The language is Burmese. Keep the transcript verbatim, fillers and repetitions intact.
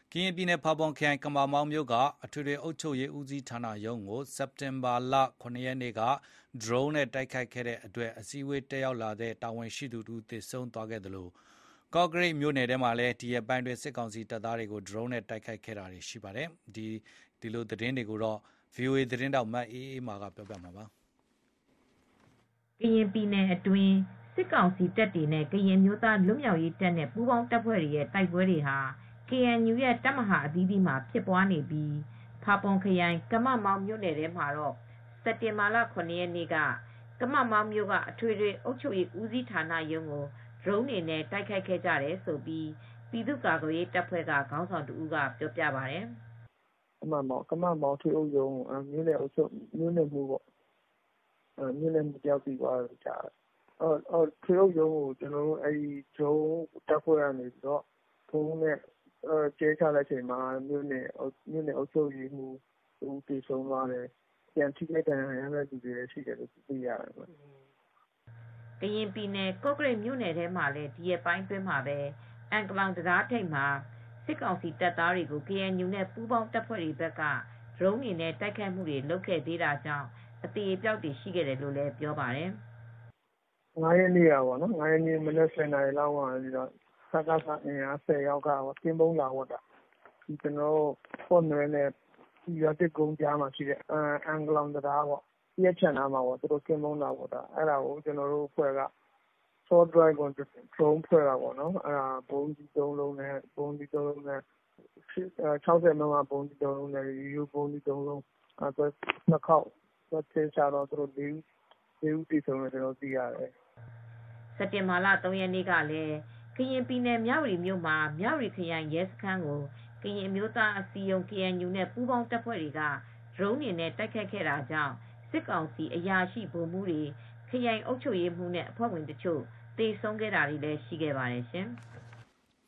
ကရင်ပြည်နယ်ဖာပွန်ခရိုင်ကမာမောင်းမြို့ကအထွေထွေအုပ်ချုပ်ရေးဦးစီးဌာနရုံးကိုစက်တင်ဘာလခုနှစ်ရက်နေ့ကဒရုန်းနဲ့တိုက်ခိုက်ခဲ့တဲ့အတွက်အစည်းအဝေးတက်ရောက်လာတဲ့တာဝန်ရှိသူတို့သေဆုံးသွားခဲ့သလိုကော့ကရိတ်မြို့နယ်ထဲမှာလည်းဒီရက်ပိုင်းတွင်စစ်ကောင်စီတပ်သားတွေကိုဒရုန်းနဲ့တိုက်ခိုက်ခဲ့တာတွေရှိပါတယ်။ဒီဒီလိုသတင်းတွေကိုတော့ ဗွီအိုအေ သတင်းတောက်မအေးအေးမာကပြောပြမှာပါ။ကရင်ပြည်နယ်အတွင်းစစ်ကောင်စီတပ်တွေနဲ့ကရင်မျိုးသားလွတ်မြောက်ရေးတပ်နဲ့ပူးပေါင်းတပ်ဖွဲ့တွေရဲ့တိုက်ပွဲတွေဟာ ကေအန်ယူ ရဲ့တပ်မဟာအသီးသီးမှာဖြစ်ပွားနေပြီးဖာပွန်ခရိုင်ကမမောင်းမြို့နယ်ထဲမှာတော့စက်တင်ဘာလခုနှစ်ရက်နေ့ကကမမောင်းမြို့ကအထွေထွေအုပ်ချုပ်ရေးဦးစီးဌာနရုံးကိုဒရုန်းတွေနဲ့တိုက်ခိုက်ခဲ့ကြတယ်လို့ပြည်သူ့ကာကွယ်ရေးတပ်ဖွဲ့ကခေါင်းဆောင်တဦးကပြောပြပါတယ်။ကမမောင်းကမမောင်းထွေအုပ်ရုံးမြို့နယ်အုပ်ချုပ်မြို့နယ်မှုပေါ့။မြို့နယ်မှုတယောက်ပြီးသွားတယ်ကြားတယ်။အော်ထွေအုပ်ရုံးကိုကျွန်တော်တို့အဲဒီဒရုန်းတပ်ဖွဲ့ကနေပြီးတော့ဖုန်းနဲ့ကျဲချလိုက်ချိန်မှာမြို့နယ်မြို့နယ်အုပ်ချုပ်ရေးမှုဦးတည်ဆုံးသွားတယ်။ပြန်ထိခိုက်ဒဏ်ရာရတဲ့လူတွေလည်းရှိတယ်လို့သိရတယ်။ကရင်ပြည်နယ်ကော့ကရိတ်မြို့နယ်ထဲမှာလည်းဒီရက်ပိုင်းတွင်းမှာပဲအန်ကလောင်တံတားထိပ်မှာစစ်ကောင်စီတပ်သားတွေကို ကေအန်ယူ နဲ့ပူးပေါင်းတပ်ဖွဲ့တွေဘက်ကဒရုန်းတွေနဲ့တိုက်ခိုက်မှုတွေလုပ်ခဲ့သေးတာကြောင့်အသေအပျောက်တွေရှိခဲ့တယ်လို့လည်းပြောပါတယ်။ငါးရက်နေ့ကပေါ့နော်ငါးရက်နေ့မနက်ဆယ်နာရီလောက်မှာပြီးတော့စကစအင်အားဆယ်ယောက်ကကင်းပုံးလာဝတ်တာဒီကျွန်တော်တို့ဖော့နွဲနဲ့ရွာတစ်ကုန်းကြားမှာရှိတဲ့အန်ကလောင်တရားပေါ့ပြည့်ချန်နာမှာပေါ့သူတို့ကင်းပုံးလာဝတ်တာအဲ့ဒါကိုကျွန်တော်တို့ဖွဲ့က short drive ကို drone ဖွဲ့တာပေါ့နော်အဲ့ဒါဘုံကြီးသုံးလုံးနဲ့ဘုံကြီးသုံးလုံးနဲ့၆၀မမဘုံကြီးသုံးလုံးနဲ့ယူဘုံကြီးသုံးလုံးအဲ့ဒါနှစ်ခေါက်သက်သေချတော့သူတို့လေးလေးဦးတည်ဆုံးတယ်ကျွန်တော်သိရတယ်စက်တင်ဘာလသုံးရက်နေ့ကလည်းကရင်ပြည်နယ်မြဝတီမြို့မှာမြဝတီခရိုင်ရဲစခန်းကိုကရင်မျိုးသားအစည်းအရုံး ကေအန်ယူ နဲ့ပူးပေါင်းတပ်ဖွဲ့တွေကဒရုန်းတွေနဲ့တိုက်ခိုက်ခဲ့တာကြောင့်စစ်ကောင်စီအရာရှိဗိုလ်မှူးတွေခရိုင်အုပ်ချုပ်ရေးမှူးနဲ့အဖွဲ့ဝင်တချို့သေဆုံးခဲ့တာတွေလည်းရှိခဲ့ပါတယ်ရှင်။